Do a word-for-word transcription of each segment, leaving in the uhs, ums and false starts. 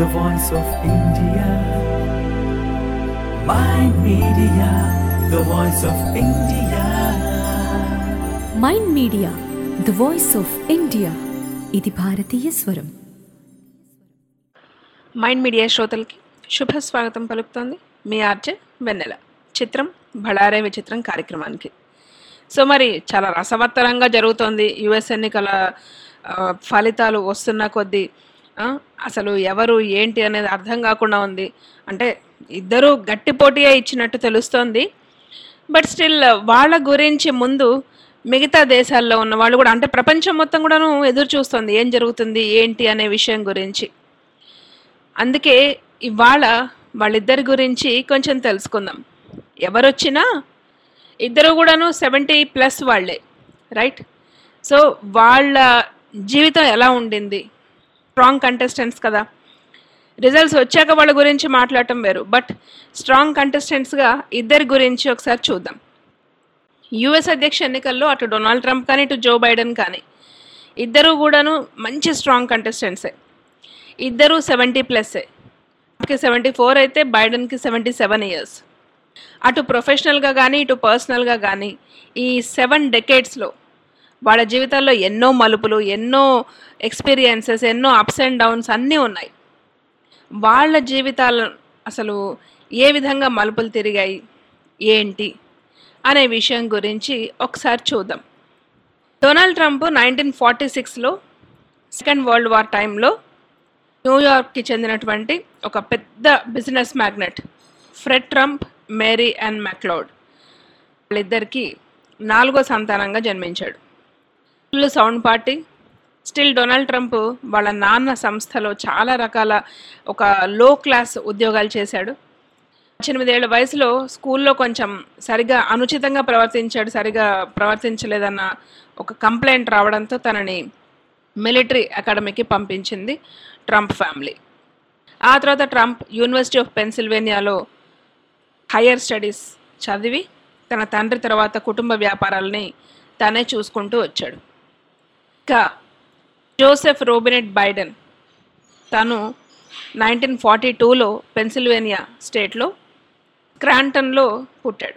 the voice of India. Mind Media, the voice of India. Mind Media the voice of India. ఇది భారతీయ స్వరం. Mind media శ్రోతలకి శుభ స్వాగతం పలుకుతోంది మీ ఆర్జే వెన్నెల. చిత్రం బళారే విచిత్రం కార్యక్రమానికి. సో మరి చాలా రసవత్తరంగా జరుగుతోంది. యుఎస్ ఎన్నికల ఆ, ఫలితాలు వస్తున్న కొద్దీ ఆ, అసలు ఎవరు ఏంటి అనేది అర్థం కాకుండా ఉంది. అంటే ఇద్దరూ గట్టి పోటీయే ఇచ్చినట్టు తెలుస్తోంది. బట్ స్టిల్ వాళ్ళ గురించి ముందు మిగతా దేశాల్లో ఉన్న వాళ్ళు కూడా, అంటే ప్రపంచం మొత్తం కూడాను ఎదురు చూస్తుంది ఏం జరుగుతుంది ఏంటి అనే విషయం గురించి. అందుకే ఇవాళ వాళ్ళిద్దరి గురించి కొంచెం తెలుసుకుందాం. ఎవరొచ్చినా ఇద్దరు కూడాను సెవెంటీ ప్లస్ వాళ్ళే, రైట్? సో వాళ్ళ జీవితం ఎలా ఉండింది, స్ట్రాంగ్ కంటెస్టెంట్స్ కదా. రిజల్ట్స్ వచ్చాక వాళ్ళ గురించి మాట్లాడటం వేరు, బట్ స్ట్రాంగ్ కంటెస్టెంట్స్గా ఇద్దరి గురించి ఒకసారి చూద్దాం. యుఎస్ అధ్యక్ష ఎన్నికల్లో అటు డొనాల్డ్ ట్రంప్ కానీ ఇటు జో బైడెన్ కానీ ఇద్దరు కూడాను మంచి స్ట్రాంగ్ కంటెస్టెంట్సే. ఇద్దరు సెవెంటీ ప్లస్సే. ట్రంప్కి సెవెంటీ ఫోర్ అయితే బైడెన్కి సెవెంటీ సెవెన్ ఇయర్స్. అటు ప్రొఫెషనల్గా కానీ ఇటు పర్సనల్గా కానీ ఈ సెవెన్ డెకేడ్స్లో వాళ్ళ జీవితాల్లో ఎన్నో మలుపులు, ఎన్నో ఎక్స్పీరియన్సెస్, ఎన్నో అప్స్ అండ్ డౌన్స్ అన్నీ ఉన్నాయి. వాళ్ళ జీవితాలు అసలు ఏ విధంగా మలుపులు తిరిగాయి ఏంటి అనే విషయం గురించి ఒకసారి చూద్దాం. డొనాల్డ్ ట్రంప్ నైన్టీన్ ఫార్టీ సిక్స్లో సెకండ్ వరల్డ్ వార్ టైంలో న్యూయార్క్కి చెందినటువంటి ఒక పెద్ద business magnate Fred Trump, Mary and McLeod వాళ్ళిద్దరికీ నాలుగో సంతానంగా జన్మించాడు. Full sound party. Still Donald Trump వాళ్ళ నాన్న సంస్థలో చాలా రకాల ఒక లో క్లాస్ ఉద్యోగాలు చేశాడు. పద్దెనిమిదేళ్ల వయసులో స్కూల్లో కొంచెం సరిగా అనుచితంగా ప్రవర్తించాడు, సరిగా ప్రవర్తించలేదన్న ఒక కంప్లైంట్ రావడంతో తనని మిలిటరీ అకాడమీకి పంపించింది ట్రంప్ ఫ్యామిలీ. ఆ తర్వాత ట్రంప్ యూనివర్సిటీ ఆఫ్ పెన్సిల్వేనియాలో హయ్యర్ స్టడీస్ చదివి తన తండ్రి తర్వాత కుటుంబ వ్యాపారాలని తనే చూసుకుంటూ వచ్చాడు. ఇంకా జోసెఫ్ రోబినెట్ బైడెన్ తను నైన్టీన్ ఫార్టీ టూలో పెన్సిల్వేనియా స్టేట్లో క్రాంటన్లో పుట్టాడు.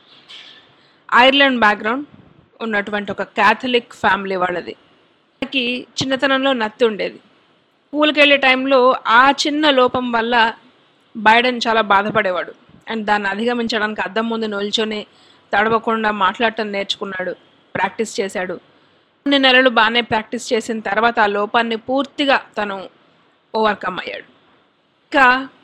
ఐర్లాండ్ బ్యాక్గ్రౌండ్ ఉన్నటువంటి ఒక క్యాథలిక్ ఫ్యామిలీ వాళ్ళది. తనకి చిన్నతనంలో నత్తి ఉండేది. స్కూల్కి వెళ్ళే టైంలో ఆ చిన్న లోపం వల్ల బైడెన్ చాలా బాధపడేవాడు. అండ్ దాన్ని అధిగమించడానికి అద్దం ముందు నిల్చొని తడవకుండా మాట్లాడటం నేర్చుకున్నాడు, ప్రాక్టీస్ చేశాడు. కొన్ని నెలలు బాగానే ప్రాక్టీస్ చేసిన తర్వాత ఆ లోపాన్ని పూర్తిగా తను ఓవర్కమ్ అయ్యాడు. ఇంకా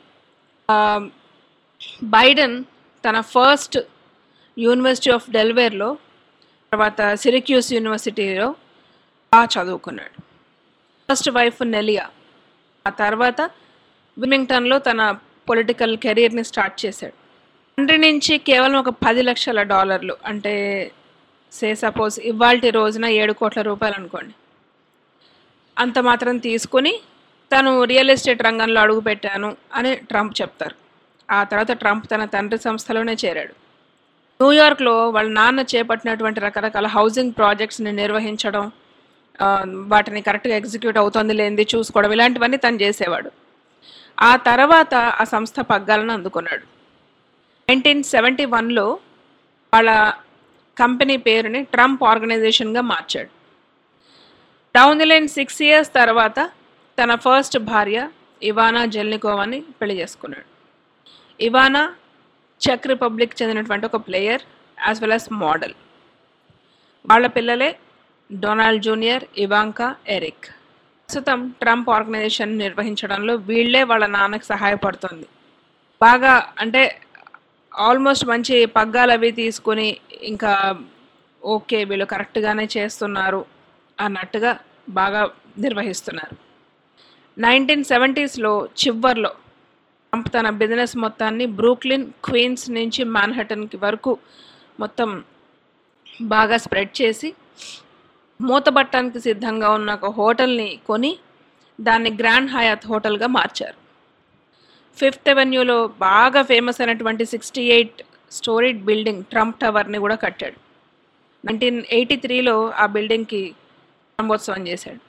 బైడెన్ తన ఫస్ట్ యూనివర్సిటీ ఆఫ్ డెల్వేర్లో, తర్వాత సిరిక్యూస్ యూనివర్సిటీలో బాగా చదువుకున్నాడు. First wife Neilia. ఆ తర్వాత విల్మింగ్టన్లో తన పొలిటికల్ కెరీర్ని స్టార్ట్ చేశాడు. తండ్రి నుంచి కేవలం ఒక పది లక్షల డాలర్లు, అంటే సే సపోజ్ ఇవాల్టి రోజున ఏడు కోట్ల రూపాయలు అనుకోండి, అంత మాత్రం తీసుకుని తను రియల్ ఎస్టేట్ రంగంలో అడుగుపెట్టాను అని ట్రంప్ చెప్తారు. ఆ తర్వాత ట్రంప్ తన తండ్రి సంస్థలోనే చేరాడు. న్యూయార్క్లో వాళ్ళ నాన్న చేపట్టినటువంటి రకరకాల హౌసింగ్ ప్రాజెక్ట్స్ని నిర్వహించడం, వాటిని కరెక్ట్గా ఎగ్జిక్యూట్ అవుతుంది లేనిది చూసుకోవడం, ఇలాంటివన్నీ తను చేసేవాడు. ఆ తర్వాత ఆ సంస్థ పగ్గాలను అందుకున్నాడు. నైన్టీన్ సెవెంటీ వన్లో వాళ్ళ కంపెనీ పేరుని ట్రంప్ ఆర్గనైజేషన్గా మార్చాడు. Down the line six years తర్వాత తన ఫస్ట్ భార్య ఇవానా జెల్నికోవాని పెళ్లి చేసుకున్నాడు. ఇవానా చెక్ రిపబ్లిక్ చెందినటువంటి ఒక player as well as model. వాళ్ళ పిల్లలే డొనాల్డ్ జూనియర్, ఇవాంకా, ఎరిక్. ప్రస్తుతం ట్రంప్ ఆర్గనైజేషన్ నిర్వహించడంలో వీళ్లే వాళ్ళ నాన్నకు సహాయపడుతుంది. బాగా అంటే ఆల్మోస్ట్ మంచి పగ్గాలు అవి తీసుకుని ఇంకా ఓకే వీళ్ళు కరెక్ట్గానే చేస్తున్నారు అన్నట్టుగా బాగా నిర్వహిస్తున్నారు. నైన్టీన్ సెవెంటీస్లో చివర్లో ట్రంప్ తన బిజినెస్ మొత్తాన్ని బ్రూక్లిన్, క్వీన్స్ నుంచి మాన్హాటన్కి వరకు మొత్తం బాగా స్ప్రెడ్ చేసి మూతబట్టడానికి సిద్ధంగా ఉన్న ఒక హోటల్ని కొని దాన్ని గ్రాండ్ హయాత్ హోటల్గా మార్చారు. ఫిఫ్త్ అవెన్యూలో బాగా ఫేమస్ అయినటువంటి sixty eight storied building Trump టవర్ని కూడా కట్టాడు. నైన్టీన్ ఎయిటీ త్రీలో ఆ బిల్డింగ్కి ప్రారంభోత్సవం చేశాడు.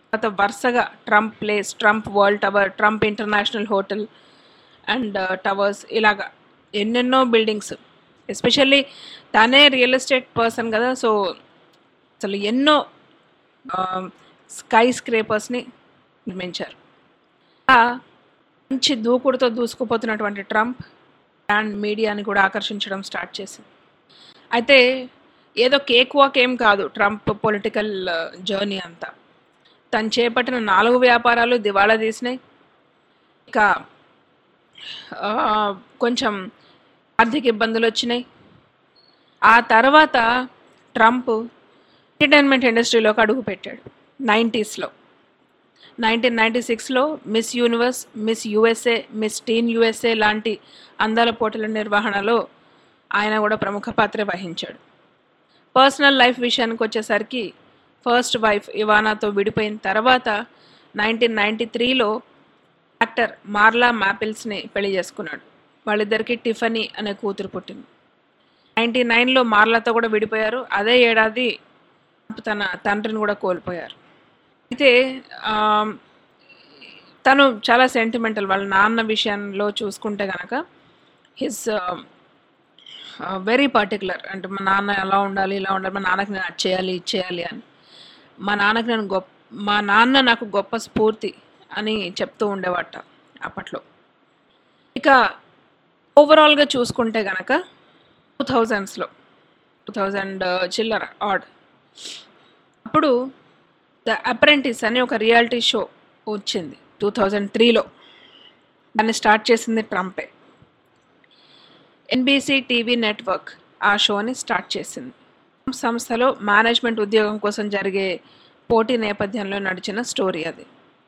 తర్వాత వరుసగా Trump Place, Trump World Tower, Trump International Hotel and Towers ఇలాగా ఎన్నెన్నో బిల్డింగ్స్. ఎస్పెషల్లీ తనే రియల్ ఎస్టేట్ పర్సన్ కదా, సో అసలు ఎన్నో స్కై స్క్రేపర్స్ని నిర్మించారు. ఆ మంచి దూకుడుతో దూసుకుపోతున్నటువంటి ట్రంప్ అండ్ మీడియాని కూడా ఆకర్షించడం స్టార్ట్ చేసింది. అయితే ఏదో కేక్ వాక్ ఏం కాదు ట్రంప్ పొలిటికల్ జర్నీ అంతా. తను చేపట్టిన నాలుగు వ్యాపారాలు దివాళా తీసినాయి. ఇక ఆ, కొంచెం ఆర్థిక ఇబ్బందులు వచ్చినాయి. ఆ తర్వాత ట్రంప్ ఎంటర్టైన్మెంట్ ఇండస్ట్రీలోకి అడుగు పెట్టాడు నైంటీస్లో. నైన్టీన్ నైంటీ సిక్స్లో Miss Universe, Miss USA, Miss Teen USA లాంటి అందాల పోటీల నిర్వహణలో ఆయన కూడా ప్రముఖ పాత్ర వహించాడు. పర్సనల్ లైఫ్ విషయానికి వచ్చేసరికి ఫస్ట్ వైఫ్ ఇవానాతో విడిపోయిన తర్వాత నైన్టీన్ నైంటీ త్రీలో యాక్టర్ మార్లా మ్యాపిల్స్ని పెళ్లి చేసుకున్నాడు. వాళ్ళిద్దరికి టిఫనీ అనే కూతురు పుట్టింది. నైంటీ నైన్లో మార్లాతో కూడా విడిపోయారు. అదే ఏడాది తన తండ్రిని కూడా కోల్పోయారు. అయితే ఆ, తను చాలా సెంటిమెంటల్. వాళ్ళ నాన్న విషయంలో చూసుకుంటే కనుక హిస్ వెరీ పర్టికులర్. అంటే మా నాన్న ఎలా ఉండాలి, ఇలా ఉండాలి, మా నాన్నకి నేను అది చేయాలి, ఇది చేయాలి అని. మా నాన్నకి నేను గొప్ప మా నాన్న నాకు గొప్ప స్ఫూర్తి అని చెప్తూ ఉండేవాట అప్పట్లో. ఇక ఓవరాల్గా చూసుకుంటే కనుక టూ థౌజండ్స్లో టూ థౌజండ్ చిల్లర ఆడ్ అప్పుడు ద అప్రెంటిస్ అని ఒక రియాలిటీ షో వచ్చింది టూ థౌజండ్ త్రీలో. దాన్ని స్టార్ట్ చేసింది ట్రంపే. ఎన్బీసీ టీవీ నెట్వర్క్ ఆ షోని స్టార్ట్ చేసింది. సంస్థలో మేనేజ్మెంట్ ఉద్యోగం కోసం జరిగే పోటీ నేపథ్యంలో నడిచిన స్టోరీ అది.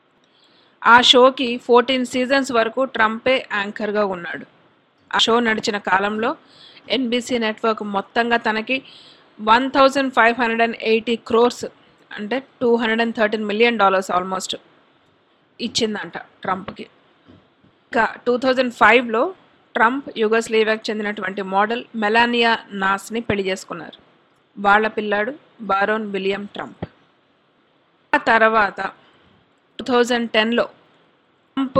ఆ షోకి ఫోర్టీన్ సీజన్స్ వరకు ట్రంపే యాంకర్గా ఉన్నాడు. ఆ షో నడిచిన కాలంలో ఎన్బీసీ నెట్వర్క్ మొత్తంగా తనకి one thousand five hundred and eighty crores అంటే two hundred and thirteen million dollars almost ఇచ్చిందంట ట్రంప్కి. ఇంకా టూ థౌజండ్ ఫైవ్లో ట్రంప్ యుగోస్లేవియాకి చెందినటువంటి మోడల్ మెలానియా నాస్ని పెళ్లి చేసుకున్నారు. వాళ్ళ పిల్లాడు బారోన్ విలియం ట్రంప్. ఆ తర్వాత టూ థౌజండ్ టెన్లో ట్రంప్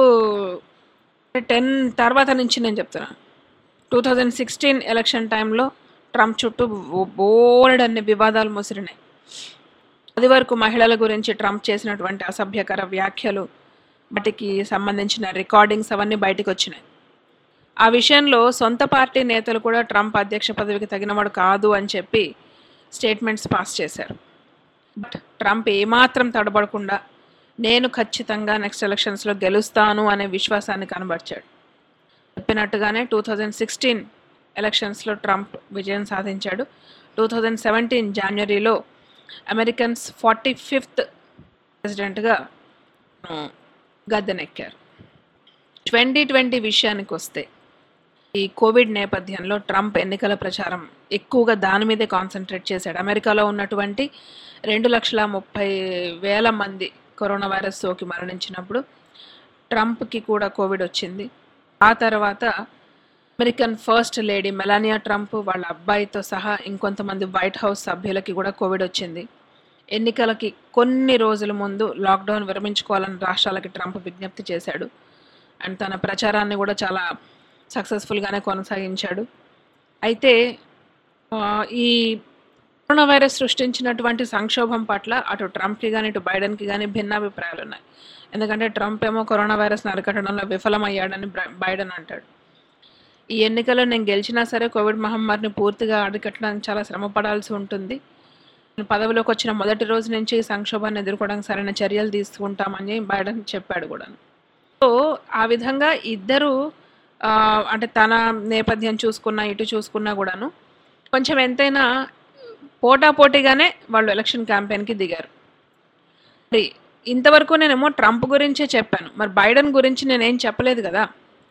టెన్ తర్వాత నుంచి నేను చెప్తున్నాను టూ థౌజండ్ సిక్స్టీన్ ఎలక్షన్ టైంలో ట్రంప్ చుట్టూ బోలెడ్ అన్ని వివాదాలు ముసిరినాయి. అది వరకు మహిళల గురించి ట్రంప్ చేసినటువంటి అసభ్యకర వ్యాఖ్యలు, వాటికి సంబంధించిన రికార్డింగ్స్ అవన్నీ బయటకు వచ్చినాయి. ఆ విషయంలో సొంత పార్టీ నేతలు కూడా ట్రంప్ అధ్యక్ష పదవికి తగినవాడు కాదు అని చెప్పి స్టేట్మెంట్స్ పాస్ చేశారు. బట్ ట్రంప్ ఏమాత్రం తడబడకుండా నేను ఖచ్చితంగా నెక్స్ట్ ఎలక్షన్స్లో గెలుస్తాను అనే విశ్వాసాన్ని కనబరిచాడు. చెప్పినట్టుగానే టూ థౌజండ్ సిక్స్టీన్ ఎలక్షన్స్లో ట్రంప్ విజయం సాధించాడు. టూ థౌజండ్ సెవెంటీన్ జనవరిలో అమెరికన్స్ ఫార్టీ ఫిఫ్త్ ప్రెసిడెంట్గా గద్దెనెక్కారు. ట్వంటీ ట్వంటీ విషయానికి వస్తే ఈ కోవిడ్ నేపథ్యంలో ట్రంప్ ఎన్నికల ప్రచారం ఎక్కువగా దాని మీదే కాన్సన్ట్రేట్ చేశాడు. అమెరికాలో ఉన్నటువంటి రెండు లక్షల ముప్పై వేల మంది కరోనా వైరస్ సోకి మరణించినప్పుడు ట్రంప్కి కూడా కోవిడ్ వచ్చింది. ఆ తర్వాత American first lady Melania Trump వాళ్ళ అబ్బాయితో సహా ఇంకొంతమంది వైట్ హౌస్ సభ్యులకి కూడా కోవిడ్ వచ్చింది. ఎన్నికలకి కొన్ని రోజుల ముందు లాక్డౌన్ విరమించుకోవాలని రాష్ట్రాలకి ట్రంప్ విజ్ఞప్తి చేశాడు. అండ్ తన ప్రచారాన్ని కూడా చాలా సక్సెస్ఫుల్గానే కొనసాగించాడు. అయితే ఈ కరోనా వైరస్ సృష్టించినటువంటి సంక్షోభం పట్ల అటు ట్రంప్కి కానీ ఇటు బైడెన్కి కానీ భిన్నాభిప్రాయాలు ఉన్నాయి. ఎందుకంటే ట్రంప్ ఏమో కరోనా వైరస్ని అరికట్టడంలో విఫలమయ్యాడని బైడెన్ అంటాడు. ఈ ఎన్నికల్లో నేను గెలిచినా సరే కోవిడ్ మహమ్మారిని పూర్తిగా అరికట్టడానికి చాలా శ్రమ పడాల్సి ఉంటుంది. పదవిలోకి వచ్చిన మొదటి రోజు నుంచి ఈ సంక్షోభాన్ని ఎదుర్కోవడానికి సరైన చర్యలు తీసుకుంటామని బైడెన్ చెప్పాడు కూడా. సో ఆ విధంగా ఇద్దరు అంటే తన నేపథ్యం చూసుకున్నా ఇటు చూసుకున్నా కూడాను కొంచెం ఎంతైనా పోటాపోటీగానే వాళ్ళు ఎలక్షన్ క్యాంపెయిన్కి దిగారు. మరి ఇంతవరకు నేనేమో ట్రంప్ గురించే చెప్పాను, మరి బైడెన్ గురించి నేనేం చెప్పలేదు కదా.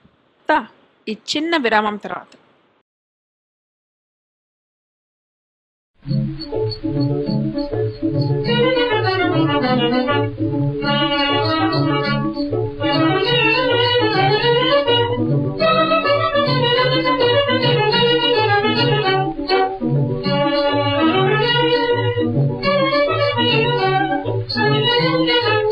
ఈ చిన్న విరామం తర్వాత Thank you.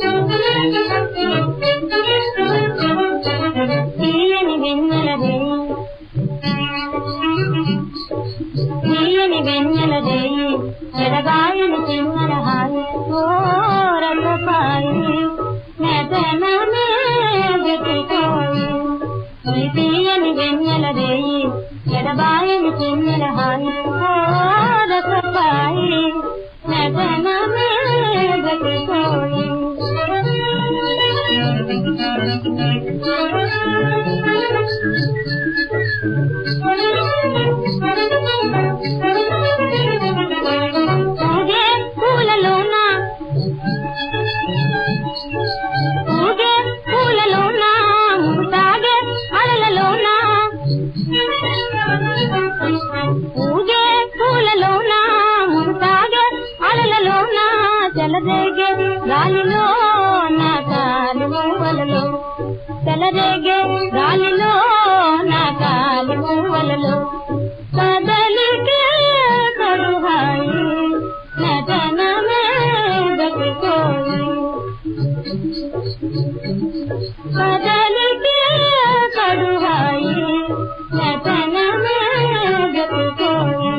ఈ తీయని వెన్నెల రేయి ఎడబాయని చిన్నెల హాయి రసపాయి నటనమే గతిపోయి ఊగే పూలలోన ఊగే పూలలోన ముతాగే అలలలోన ఊగే పూలలోన ముతాగే అలలలోన చెలరేగే గాలిలో నా కాలి మూవలలో చెలరేగే గాలిలో నా కాలి మూవలలో కదలికే కరుహాయి నటనమే గతిపోయి కదలికే కరుహాయి నటనమే గతిపోయి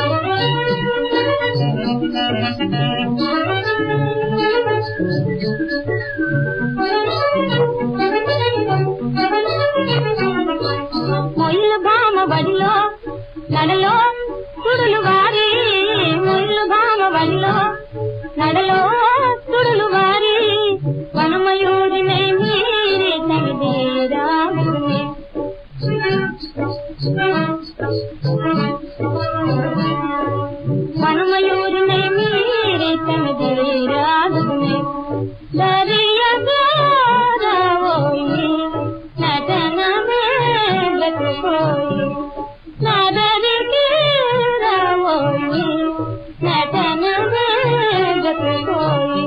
మొయిలు భామ బడిలో నడలో తుడులు వారి మొయిలు భామ బడిలో నడలో తుడులు వారి వనమయూరినే మీరే తగిదేరాగునే వనమయూరినే మీరే తగిదేరాగునే దరియగారవోయి నటనమే గతిపోయి నదరికి రావోయి నటనమే గతిపోయి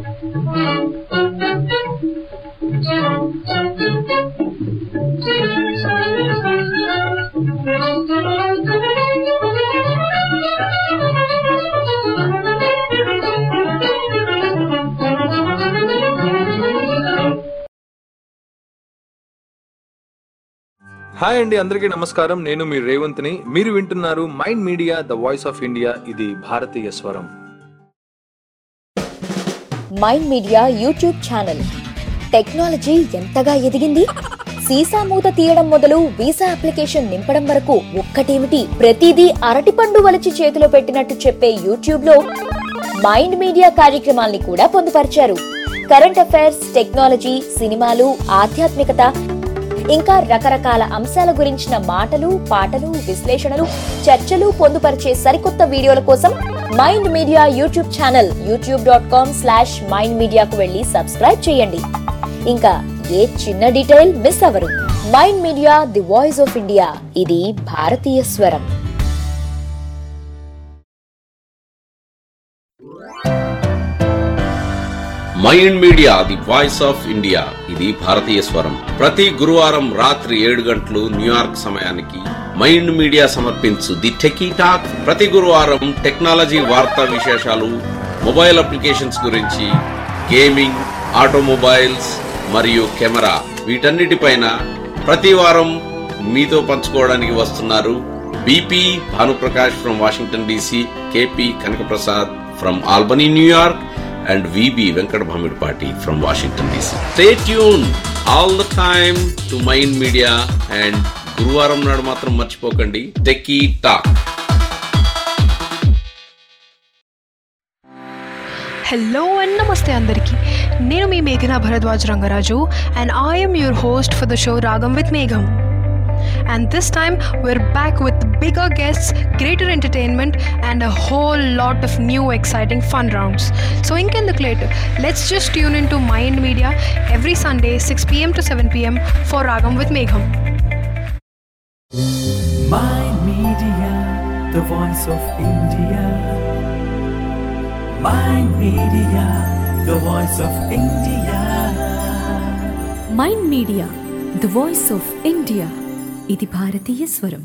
హాయ్ అండి, అందరికీ నమస్కారం. నేను మీ రేవంత్ని. మీరు వింటున్నారు Mind Media the voice of India. ఇది భారతీయ స్వరం. Mind Media YouTube channel technology ఎంతగా ఎదిగింది. సీసా మూత తీయడం మొదలు వీసా అప్లికేషన్ నింపడం వరకు ఒక్కటేమిటి, ప్రతిదీ అరటిపండు వలిచి చేతిలో పెట్టినట్టు చెప్పే యూట్యూబ్ లో మైండ్ మీడియా కార్యక్రమాల్ని కూడా పొందుపరిచారు. కరెంట్ అఫైర్స్, టెక్నాలజీ, సినిమాలు, ఆధ్యాత్మికత, ఇంకా రకరకాల అంశాల గురించిన మాటలు, పాటలు, విశ్లేషణలు, చర్చలు పొందుపరిచే సరికొత్త వీడియోల కోసం Mind Media YouTube channel YouTube dot com slash Mind మీడియాకు వెళ్లి సబ్స్క్రైబ్ చేయండి. ఇంకా ఏ చిన్న డీటెయిల్ మిస్ అవ్వరు. Mind Media the voice of India. ఇది భారతీయ స్వరం. Mind Media the voice of India. ఇది భారతీయ స్వరం. ప్రతి గురువారం రాత్రి ఏడు గంటలు న్యూయార్క్ సమయానికి మైండ్ మీడియా సమర్పించు ది టెకీ టాక్. ప్రతి గురువారం టెక్నాలజీ వార్తా విశేషాలు, మొబైల్ అప్లికేషన్స్ గురించి, గేమింగ్, ఆటోమొబైల్స్ మరియు కెమెరా, వీటన్నిటిపైన ప్రతి వారం మీతో పంచుకోవడానికి వస్తున్నారు BP Bhanuprakash from Washington DC, KP Kanakaprasad from Albany New York, and V B Venkat Bhamidpati from Washington D C. Stay tuned all the time to Mind Media and Guruvaram nadu matram marchipokandi Techie Talk. Hello and namaste andariki. Nenu mee Meghna Bharadwaj Rangaraju and I am your host for the show Ragam with Megham. And this time we're back with bigger guests, greater entertainment and a whole lot of new exciting fun rounds. So inkenduku, let's just tune into Mind Media every Sunday six p.m. to seven p.m. for Ragam with Megham. Mind Media, the voice of India. Mind Media, the voice of India. Mind Media the voice of India. ఇది భారతీయ స్వరం.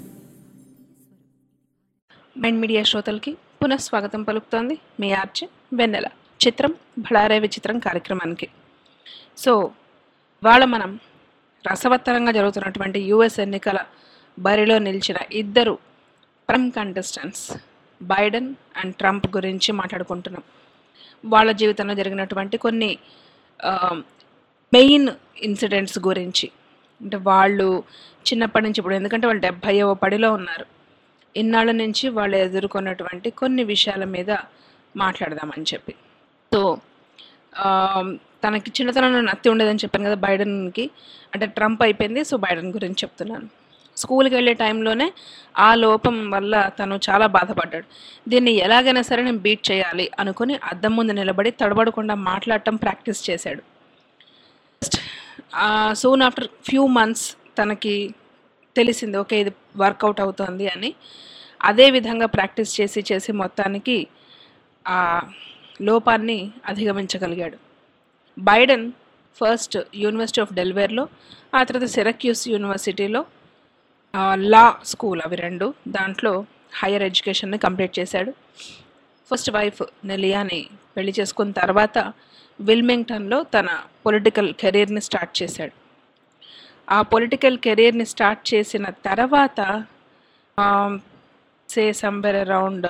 Mind media శ్రోతలకి పునఃస్వాగతం పలుకుతోంది మీ RJ వెన్నెల. చిత్రం భళారే విచిత్రం కార్యక్రమానికి. So వాళ్ళ మనం రసవత్తరంగా జరుగుతున్నటువంటి యుఎస్ ఎన్నికల బరిలో నిలిచిన ఇద్దరు prime contestants Biden and Trump గురించి మాట్లాడుకుంటున్నాం. వాళ్ళ జీవితంలో జరిగినటువంటి కొన్ని మెయిన్ ఇన్సిడెంట్స్ గురించి, అంటే వాళ్ళు చిన్నప్పటి నుంచి ఇప్పుడు ఎందుకంటే వాళ్ళు డెబ్భైవ పడిలో ఉన్నారు. ఇన్నాళ్ళ నుంచి వాళ్ళు ఎదుర్కొన్నటువంటి కొన్ని విషయాల మీద మాట్లాడదామని చెప్పి. సో ఆమ్, తనకి చిన్నతనంలో నత్తి ఉండేదని చెప్పాను కదా బైడెన్కి. అంటే ట్రంప్ అయిపోయింది, సో బైడెన్ గురించి చెప్తున్నాను. స్కూల్కి వెళ్ళే టైంలోనే ఆ లోపం వల్ల తను చాలా బాధపడ్డాడు. దీన్ని ఎలాగైనా సరే నేను బీట్ చేయాలి అనుకుని అద్దం ముందు నిలబడి తడబడకుండా మాట్లాడటం ప్రాక్టీస్ చేశాడు. సూన్ ఆఫ్టర్ ఫ్యూ మంత్స్ తనకి తెలిసింది ఓకే ఇది వర్కౌట్ అవుతుంది అని. అదే విధంగా ప్రాక్టీస్ చేసి చేసి మొత్తానికి ఆ లోపాన్ని అధిగమించగలిగాడు. బైడెన్ ఫస్ట్ యూనివర్సిటీ ఆఫ్ డెల్వేర్లో, ఆ తర్వాత సిరక్యూస్ యూనివర్సిటీలో లా స్కూల్ అవి రెండు, దాంట్లో హయ్యర్ ఎడ్యుకేషన్ని కంప్లీట్ చేశాడు. ఫస్ట్ వైఫ్ నెలియాని పెళ్లి చేసుకున్న తర్వాత విల్మింగ్టన్లో తన పొలిటికల్ కెరీర్ని స్టార్ట్ చేశాడు. ఆ పొలిటికల్ కెరీర్ని స్టార్ట్ చేసిన తర్వాత సే సంబర్ అరౌండ్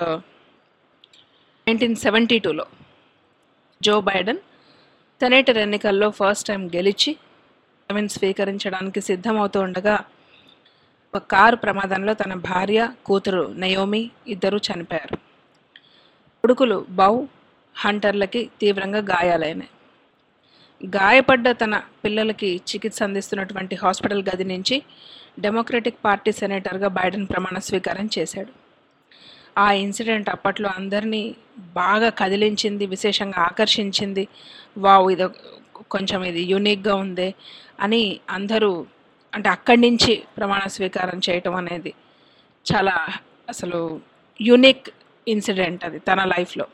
నైన్టీన్ సెవెంటీ టూలో జో బైడెన్ సెనేటర్ ఎన్నికల్లో ఫస్ట్ టైం గెలిచి ఐ స్వీకరించడానికి సిద్ధమవుతూ ఉండగా ఒక కారు ప్రమాదంలో తన భార్య కూతురు నయోమి ఇద్దరూ చనిపోయారు. కొడుకులు బౌ హంటర్లకి తీవ్రంగా గాయాలైనాయి. గాయపడ్డ తన పిల్లలకి చికిత్స అందిస్తున్నటువంటి హాస్పిటల్ గది నుంచి డెమోక్రటిక్ పార్టీ సెనేటర్గా బైడెన్ ప్రమాణ స్వీకారం చేశాడు. ఆ ఇన్సిడెంట్ అప్పట్లో అందరినీ బాగా కదిలించింది, విశేషంగా ఆకర్షించింది. వావ్, ఇది కొంచెం ఇది యూనిక్గా ఉంది అని అందరూ, అంటే అక్కడి నుంచి ప్రమాణ స్వీకారం చేయటం అనేది చాలా అసలు యూనిక్ ఇన్సిడెంట్ అది తన లైఫ్లో.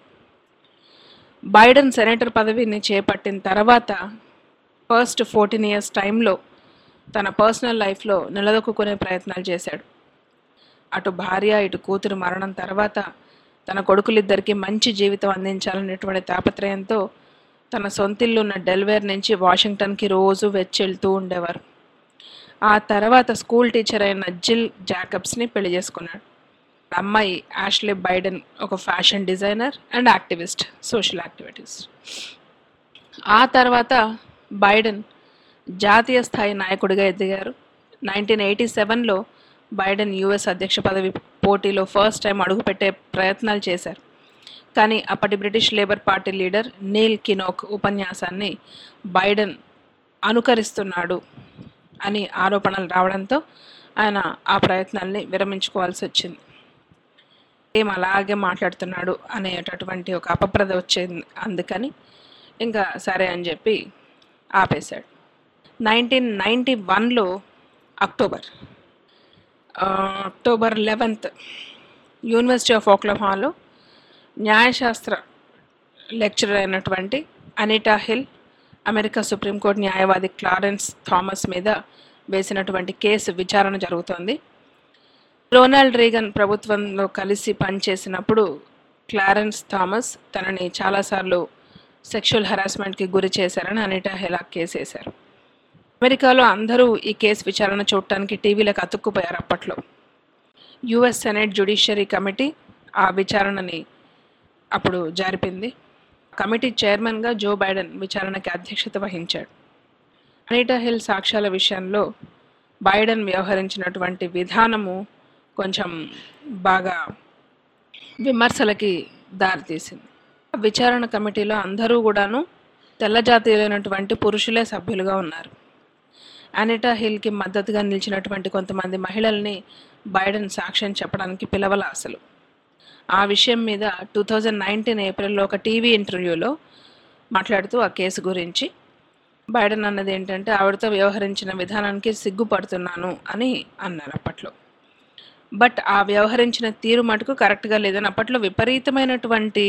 బైడెన్ సెనేటర్ పదవిని చేపట్టిన తర్వాత ఫస్ట్ ఫోర్టీన్ ఇయర్స్ టైంలో తన పర్సనల్ లైఫ్లో నిలదొక్కునే ప్రయత్నాలు చేశాడు. అటు భార్య ఇటు కూతురు మరణం తర్వాత తన కొడుకులిద్దరికీ మంచి జీవితం అందించాలనేటువంటి తాపత్రయంతో తన సొంతిల్లు ఉన్న డెల్వేర్ నుంచి వాషింగ్టన్కి రోజు వెచ్చెళ్తూ ఉండేవారు. ఆ తర్వాత స్కూల్ టీచర్ అయిన జిల్ జాకబ్స్ని పెళ్లి చేసుకున్నాడు. అమ్మాయి యాష్లీ బైడెన్ ఒక fashion designer and activist, social activities. ఆ తర్వాత బైడెన్ జాతీయ స్థాయి నాయకుడిగా ఎదిగారు. నైన్టీన్ ఎయిటీ సెవెన్లో బైడెన్ యుఎస్ అధ్యక్ష పదవి పోటీలో ఫస్ట్ టైం అడుగుపెట్టే ప్రయత్నాలు చేశారు. కానీ అప్పటి British Labour Party leader Neil Kinnock ఉపన్యాసాన్ని బైడెన్ అనుకరిస్తున్నాడు అని ఆరోపణలు రావడంతో ఆయన ఆ ప్రయత్నాల్ని విరమించుకోవాల్సి వచ్చింది. ఏం అలాగే మాట్లాడుతున్నాడు అనేటటువంటి ఒక అపప్రద వచ్చింది, అందుకని ఇంకా సరే అని చెప్పి ఆపేశాడు. నైన్టీన్ నైంటీ వన్లో October October eleventh university of ఓక్లహామాలో న్యాయశాస్త్ర లెక్చరర్ అయినటువంటి అనిటా హిల్ అమెరికా సుప్రీంకోర్టు న్యాయవాది క్లారెన్స్ థామస్ మీద వేసినటువంటి కేసు విచారణ జరుగుతోంది. రొనాల్డ్ రీగన్ ప్రభుత్వంలో కలిసి పనిచేసినప్పుడు క్లారెన్స్ థామస్ తనని చాలాసార్లు సెక్షువల్ హెరాస్మెంట్కి గురి చేశారని అనిటా హిల్ కేసు వేశారు. అమెరికాలో అందరూ ఈ కేసు విచారణ చూడటానికి టీవీలకు అతుక్కుపోయారు. అప్పట్లో యుఎస్ సెనేట్ జ్యుడిషియరీ కమిటీ ఆ విచారణని అప్పుడు జరిపింది. కమిటీ చైర్మన్గా జో బైడెన్ విచారణకి అధ్యక్షత వహించాడు. అనిటా హిల్ సాక్ష్యాల విషయంలో బైడెన్ వ్యవహరించినటువంటి విధానము కొంచెం బాగా విమర్శలకి దారితీసింది. విచారణ కమిటీలో అందరూ కూడాను తెల్లజాతీయులైనటువంటి పురుషులే సభ్యులుగా ఉన్నారు. అనిటా హిల్కి మద్దతుగా నిలిచినటువంటి కొంతమంది మహిళల్ని బైడెన్ సాక్ష్యం చెప్పడానికి పిలవల అసలు. ఆ విషయం మీద టూ థౌజండ్ నైన్టీన్ ఏప్రిల్లో ఒక టీవీ ఇంటర్వ్యూలో మాట్లాడుతూ ఆ కేసు గురించి బైడెన్ అన్నది ఏంటంటే ఆవిడతో వ్యవహరించిన విధానానికి సిగ్గుపడుతున్నాను అని అన్నారు అప్పట్లో. బట్ ఆ వ్యవహరించిన తీరు మటుకు కరెక్ట్గా లేదని, అప్పట్లో విపరీతమైనటువంటి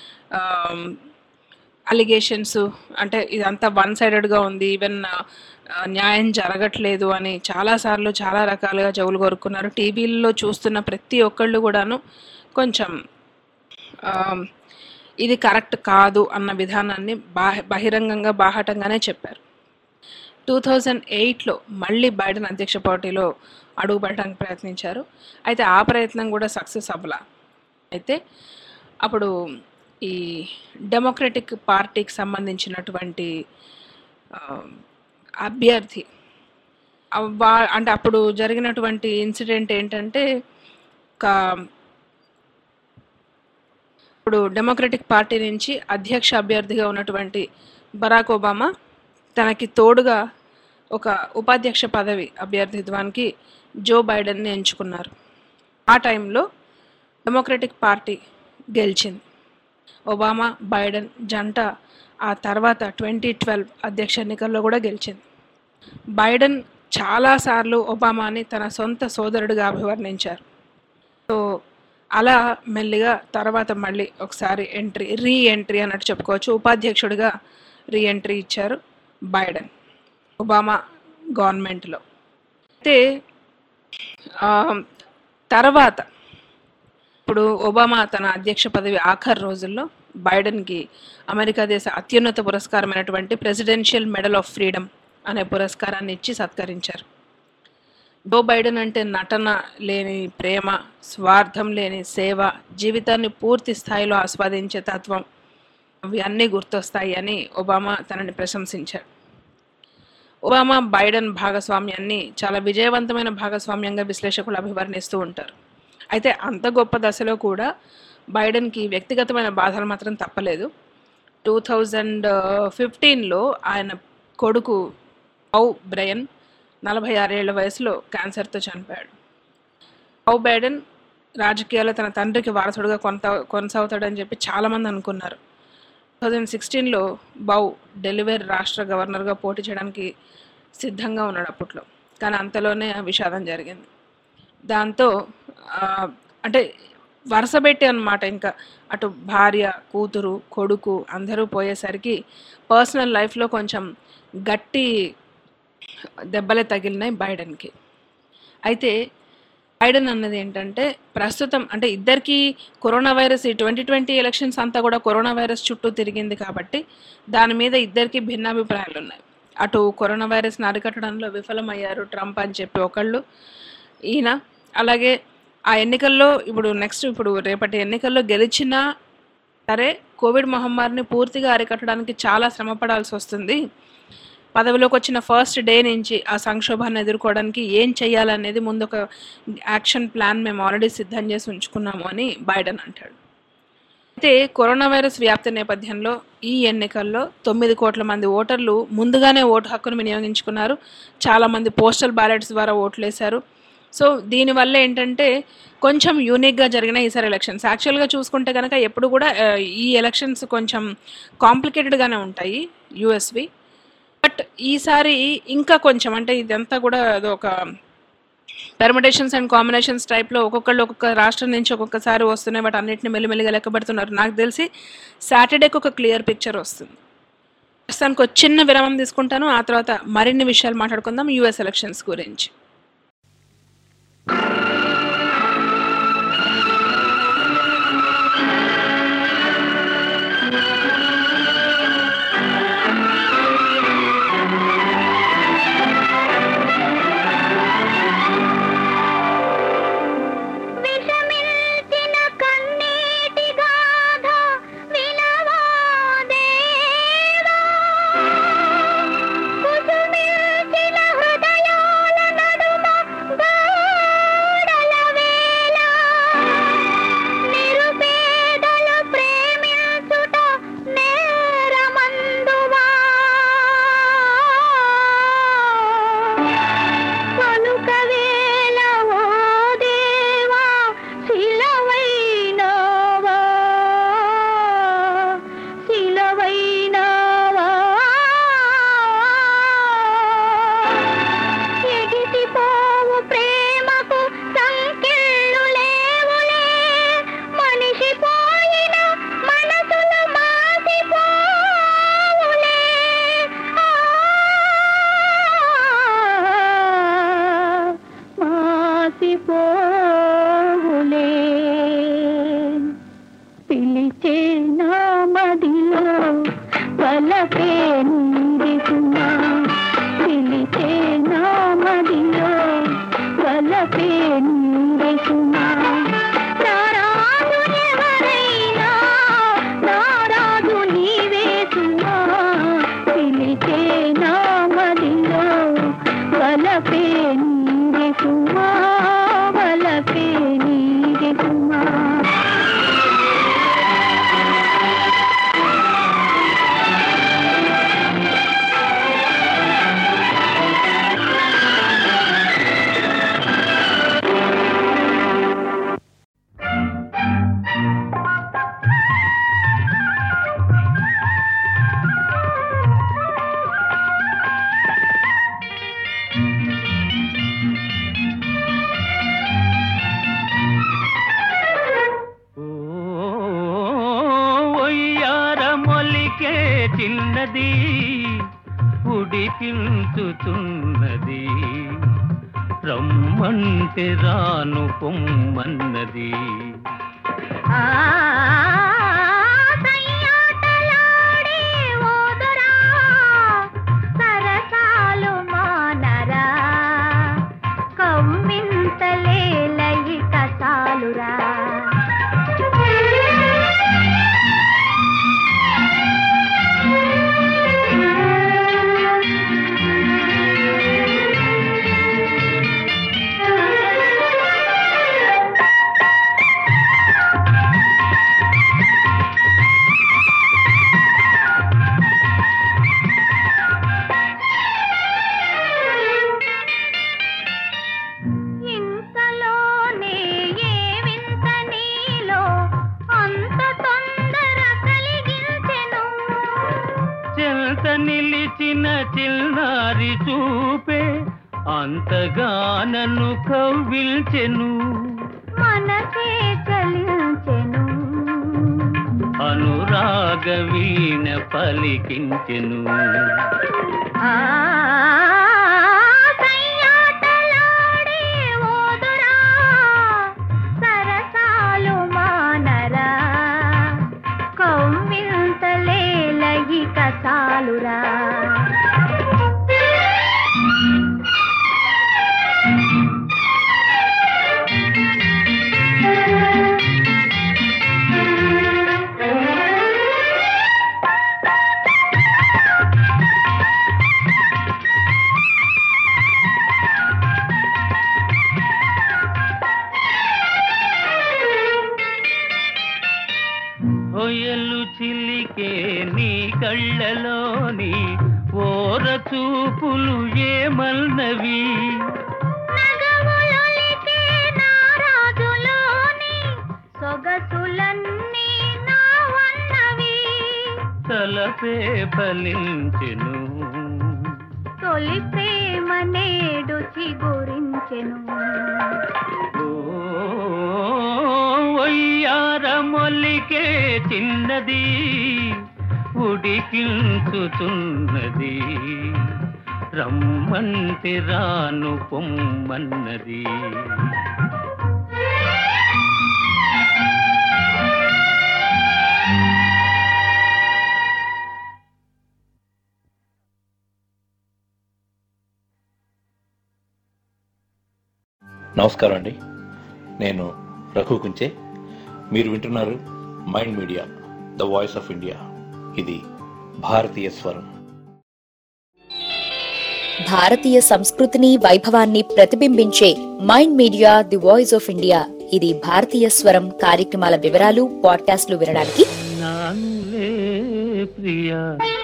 అలిగేషన్స్, అంటే ఇదంతా వన్ సైడెడ్గా ఉంది, ఈవెన్ న్యాయం జరగట్లేదు అని చాలాసార్లు చాలా రకాలుగా చెవులు కొరుక్కున్నారు. టీవీల్లో చూస్తున్న ప్రతి ఒక్కళ్ళు కూడాను కొంచెం ఇది కరెక్ట్ కాదు అన్న విధానాన్ని బాహ బహిరంగంగా బాహటంగానే చెప్పారు. టూ థౌజండ్ ఎయిట్లో మళ్ళీ బైడెన్ అధ్యక్ష పోటీలో అడుగు పెట్టడానికి ప్రయత్నించారు. అయితే ఆ ప్రయత్నం కూడా సక్సెస్ అవ్వలా. అయితే అప్పుడు ఈ డెమోక్రటిక్ పార్టీకి సంబంధించినటువంటి అభ్యర్థి అవ్- వా అంటే అప్పుడు జరిగినటువంటి ఇన్సిడెంట్ ఏంటంటే ఒక ఇప్పుడు డెమోక్రటిక్ పార్టీ నుంచి అధ్యక్ష అభ్యర్థిగా ఉన్నటువంటి బరాక్ ఒబామా తనకి తోడుగా ఒక ఉపాధ్యక్ష పదవి అభ్యర్థిత్వానికి జో బైడెన్ని ఎంచుకున్నారు. ఆ టైంలో డెమోక్రటిక్ పార్టీ గెలిచింది. ఒబామా బైడెన్ జంట ఆ తర్వాత ట్వంటీ ట్వెల్వ్ అధ్యక్ష ఎన్నికల్లో కూడా గెలిచింది. బైడెన్ చాలాసార్లు ఒబామాని తన సొంత సోదరుడిగా అభివర్ణించారు. సో అలా మెల్లిగా తర్వాత మళ్ళీ ఒకసారి ఎంట్రీ రీ ఎంట్రీ అన్నట్టు చెప్పుకోవచ్చు, ఉపాధ్యక్షుడిగా రీ ఎంట్రీ ఇచ్చారు బైడెన్ ఒబామా గవర్నమెంట్లో. అయితే ఆ, తర్వాత ఇప్పుడు ఒబామా తన అధ్యక్ష పదవి ఆఖరి రోజుల్లో బైడెన్కి అమెరికా దేశ అత్యున్నత పురస్కారమైనటువంటి ప్రెసిడెన్షియల్ మెడల్ ఆఫ్ ఫ్రీడమ్ అనే పురస్కారాన్ని ఇచ్చి సత్కరించారు. జో బైడెన్ అంటే నటన లేని ప్రేమ, స్వార్థం లేని సేవ, జీవితాన్ని పూర్తి స్థాయిలో ఆస్వాదించే తత్వం, అవి అన్నీ గుర్తొస్తాయి అని ఒబామా తనని ప్రశంసించారు. ఒబామా బైడెన్ భాగస్వామ్యాన్ని చాలా విజయవంతమైన భాగస్వామ్యంగా విశ్లేషకులు అభివర్ణిస్తూ ఉంటారు. అయితే అంత గొప్ప దశలో కూడా బైడెన్కి వ్యక్తిగతమైన బాధలు మాత్రం తప్పలేదు. టూ థౌజండ్ ఫిఫ్టీన్లో ఆయన కొడుకు పౌ బ్రయన్ నలభై ఆరేళ్ల వయసులో క్యాన్సర్తో చనిపోయాడు. పౌ బైడెన్ రాజకీయాల్లో తన తండ్రికి వారసుడుగా కొంత కొనసాగుతాడని చెప్పి చాలామంది అనుకున్నారు. టూ థౌజండ్ సిక్స్టీన్లో బౌ డెలివేర్ రాష్ట్ర గవర్నర్గా పోటీ చేయడానికి సిద్ధంగా ఉన్నాడు అప్పట్లో. కానీ అంతలోనే విషాదం జరిగింది. దాంతో ఆ, అంటే వరుసపెట్టి అన్నమాట, ఇంకా అటు భార్య, కూతురు, కొడుకు అందరూ పోయేసరికి పర్సనల్ లైఫ్లో కొంచెం గట్టి దెబ్బలే తగిలినాయి బైడెన్కి. అయితే బైడెన్ అన్నది ఏంటంటే ప్రస్తుతం అంటే ఇద్దరికి కరోనా వైరస్ ఈ ట్వంటీ ట్వంటీ ఎలక్షన్స్ అంతా కూడా కరోనా వైరస్ చుట్టూ తిరిగింది కాబట్టి దాని మీద ఇద్దరికి భిన్నాభిప్రాయాలు ఉన్నాయి. అటు కరోనా వైరస్ని అరికట్టడంలో విఫలమయ్యారు ట్రంప్ అని చెప్పి ఒకళ్ళు, ఈయన అలాగే ఆ ఎన్నికల్లో ఇప్పుడు నెక్స్ట్ ఇప్పుడు రేపటి ఎన్నికల్లో గెలిచినా సరే కోవిడ్ మహమ్మారిని పూర్తిగా అరికట్టడానికి చాలా శ్రమ పడాల్సి వస్తుంది. పదవిలోకి వచ్చిన ఫస్ట్ డే నుంచి ఆ సంక్షోభాన్ని ఎదుర్కోవడానికి ఏం చేయాలనేది ముందు ఒక యాక్షన్ ప్లాన్ మేము ఆల్రెడీ సిద్ధం చేసి ఉంచుకున్నాము అని బైడెన్ అంటాడు. అయితే కరోనా వైరస్ వ్యాప్తి నేపథ్యంలో ఈ ఎన్నికల్లో తొమ్మిది కోట్ల మంది ఓటర్లు ముందుగానే ఓటు హక్కును వినియోగించుకున్నారు. చాలామంది పోస్టల్ బ్యాలెట్స్ ద్వారా ఓట్లు వేశారు. సో దీనివల్ల ఏంటంటే కొంచెం యూనిక్గా జరిగిన ఈసారి ఎలక్షన్స్ యాక్చువల్గా చూసుకుంటే కనుక ఎప్పుడు కూడా ఆ, ఈ ఎలక్షన్స్ కొంచెం కాంప్లికేటెడ్గానే ఉంటాయి యూఎస్వి. బట్ ఈసారి ఇంకా కొంచెం అంటే ఇదంతా కూడా ఒక పెర్మిటేషన్స్ అండ్ కాంబినేషన్స్ టైప్లో ఒక్కొక్కళ్ళు ఒక్కొక్క రాష్ట్రం నుంచి ఒక్కొక్కసారి వస్తున్నాయి. వాటి అన్నింటిని మెల్లిమెల్లిగా లెక్కబెడుతున్నారు. నాకు తెలిసి సాటర్డేకి ఒక క్లియర్ పిక్చర్ వస్తుంది. ప్రస్తుతానికి ఒక చిన్న విరామం తీసుకుంటాను. ఆ తర్వాత మరిన్ని విషయాలు మాట్లాడుకుందాం యూఎస్ ఎలక్షన్స్ గురించి. విషమిల్చిన కన్నీటి గాథ వినవా దేవా, కుసుమిల్చిన హృదయాల నడుమ గోడల వేళ, నిరుపేదల ప్రేమించుట నేరమందువా, పలుకవేళ ఓ దేవా శిలవైనవా, శిలవైనవా, ఎగిసిపోవు ప్రేమకు సంకెళ్ళు లేవులే, మనిషి పోయిన మనసులు మాసిపోవులే, ఆ, మాసిపోవులే. పిలిచే నా మదిలో వలపే నీరిసుమా, పిలిచే నా మదిలో వలపే నీరిసుమా, నారాజు ఎవరైనా నారాజు నీవే సుమా, పిలిచే నా మదిలో వలపే చిన్నది ఉడికించుతున్నది, రమ్మంటే రాను పొమ్మన్నది. సయ్యాటలాడే ఓదురా సరసాలు మానరా, కమ్మింతలేలయిక చాలురా. నిలిచిన చిన్నారి చూపే అంతగా నన్ను కవ్విల్చెను, మనసే చలించెను, అనురాగ వీణ పలికించెను. సయ్యాటలాడే ఓదురా సరసాలు మానరా, కవ్వింతలేలయిక చాలురా. ఒయలు చిలికే నీ కళ్ళలోని ఓర చూపులు ఏమల్నవి, నగములొలికే నా రాజులోని సొగసులన్నీ నావన్నవి, తలపే ఫలించెను, తొలి ప్రేమ నేడు చిగురించెను. ఒయ్యారమొల్లికే చిన్నది ఉడికించుతున్నది, రమ్మంటే రాను పొమ్మన్నది. నమస్కారం అండి, నేను రఘు కుంచే. మీరు వింటున్నారు Mind Media the voice of India. ఇది భారతీయ స్వరం. భారతీయ సంస్కృతిని వైభవాన్ని ప్రతిబింబించే Mind Media the voice of India. ఇది భారతీయ స్వరం కార్యక్రమాల వివరాలు పాడ్కాస్ట్లు వినడానికి నానులే ప్రియా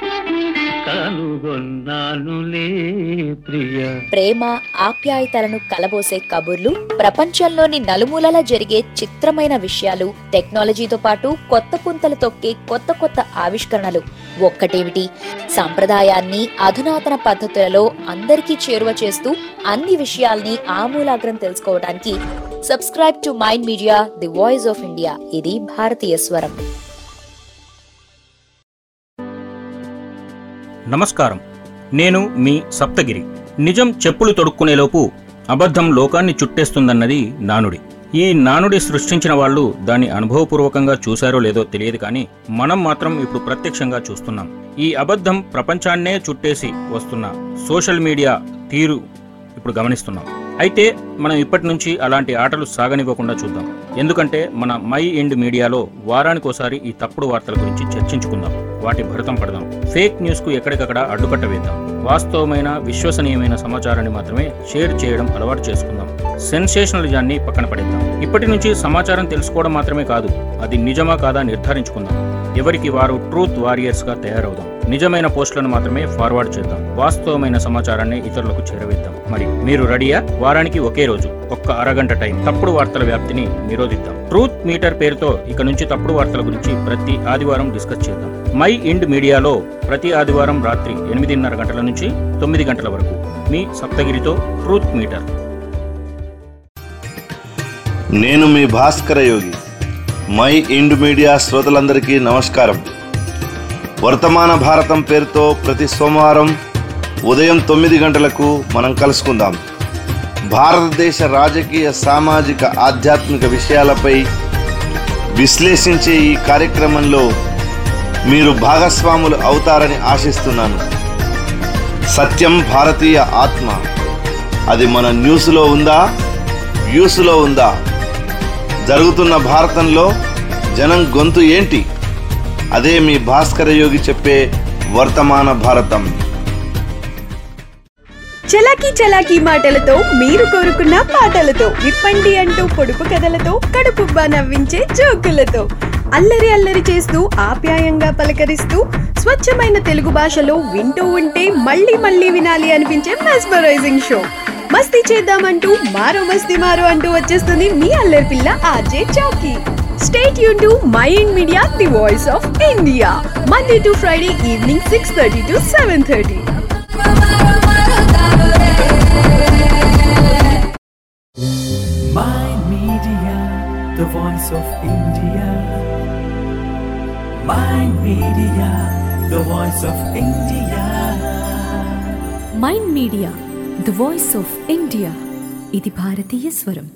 కనుగొన్నానులే ప్రియా. ప్రేమ ఆప్యాయతలను కలబోసే కబుర్లు, ప్రపంచంలోని నలుమూలలా జరిగే చిత్రమైన విషయాలు, టెక్నాలజీతో పాటు కొత్త పుంతలు తొక్కే కొత్త కొత్త ఆవిష్కరణలు. ఒక్కటేమిటి, సంప్రదాయాన్ని అధునాతన పద్ధతులలో అందరికీ చేరువ చేస్తూ అన్ని విషయాల్ని ఆమూలాగ్రం తెలుసుకోవడానికి subscribe to Mind Media the voice of India. ఇది భారతీయ స్వరం. నమస్కారం, నేను మీ సప్తగిరి. నిజం చెప్పులు తొడుక్కునేలోపు అబద్ధం లోకాన్ని చుట్టేస్తుందన్నది నానుడి. ఈ నానుడి సృష్టించిన వాళ్ళు దాన్ని అనుభవపూర్వకంగా చూశారో లేదో తెలియదు, కానీ మనం మాత్రం ఇప్పుడు ప్రత్యక్షంగా చూస్తున్నాం. ఈ అబద్ధం ప్రపంచాన్నే చుట్టేసి వస్తున్న సోషల్ మీడియా తీరు ఇప్పుడు గమనిస్తున్నాం. అయితే మనం ఇప్పటి నుంచి అలాంటి ఆటలు సాగనివ్వకుండా చూద్దాం. ఎందుకంటే మన మై ఎండ్ మీడియాలో వారానికోసారి ఈ తప్పుడు వార్తల గురించి చర్చించుకుందాం, వాటి భరతం పడదాం. ఫేక్ న్యూస్ కు ఎక్కడికక్కడ అడ్డుకట్ట వేద్దాం. వాస్తవమైన విశ్వసనీయమైన సమాచారాన్ని మాత్రమే షేర్ చేయడం అలవాటు చేసుకుందాం. సెన్సేషనలిజాన్ని పక్కన పడేద్దాం. ఇప్పటి నుంచి సమాచారం తెలుసుకోవడం మాత్రమే కాదు, అది నిజమా కాదా నిర్ధారించుకుందాం. ఎవరికి వారు ట్రూత్ వారియర్స్ గా తయారవుదాం. నిజమైన పోస్టులను మాత్రమే ఫార్వర్డ్ చేద్దాం. వాస్తవమైన సమాచారాన్ని ఇతరులకు చేరవేద్దాం. మరి మీరు రెడీయా? వారానికి ఒకే రోజు, ఒక్క అరగంట టైం, తప్పుడు వార్తల వ్యాప్తిని నిరోధిద్దాం. ట్రూత్ మీటర్ పేరుతో ఇక నుంచి తప్పుడు వార్తల గురించి ప్రతి ఆదివారం డిస్కస్ చేద్దాం. మై ఇండ్ మీడియాలో ప్రతి ఆదివారం రాత్రి ఎనిమిదిన్నర గంటల నుంచి తొమ్మిది గంటల వరకు మీ సప్తగిరితో ట్రూత్ మీటర్. నేను మీ Bhaskara Yogi. My Ind Media శ్రోతలందరికీ నమస్కారం. వర్తమాన భారతం పేరుతో ప్రతి సోమవారం ఉదయం తొమ్మిది గంటలకు మనం కలుసుకుందాం. భారతదేశ రాజకీయ, సామాజిక, ఆధ్యాత్మిక విషయాలపై విశ్లేషించే ఈ కార్యక్రమంలో మీరు భాగస్వాములు అవుతారని ఆశిస్తున్నాను. సత్యం భారతీయ ఆత్మ, అది మన న్యూస్లో ఉందా, వ్యూస్లో ఉందా? జరుగుతున్న భారతంలో జనం గొంతు ఏంటి? అదే మీ భాస్కర యోగి చెప్పే వర్తమాన భారతం. చలాకీ చలాకీ మాటలతో మీరు కోరుకున్న పాటలతో విప్పండి అంటూ పొడుపు కథలతో కడుపుబ్బా నవ్వించే జోకులతో అల్లరి అల్లరి చేస్తూ ఆప్యాయంగా పలకరిస్తూ స్వచ్ఛమైన తెలుగు భాషలో వింటూ ఉంటే మళ్ళీ మళ్ళీ వినాలి అనిపించే మెస్మరైజింగ్ షో. మస్తీ చేద్దామంటూ మారో మస్తీ మారో అంటూ వచ్చేస్తుంది మీ అల్లరి పిల్ల RJ Chowki. Stay tuned to My In Media, the voice of India. Monday to Friday evening six thirty to seven thirty. My Media, the voice of India. My Media, the voice of India. Mind Media the voice of India. ఇది భారతీయ స్వరం.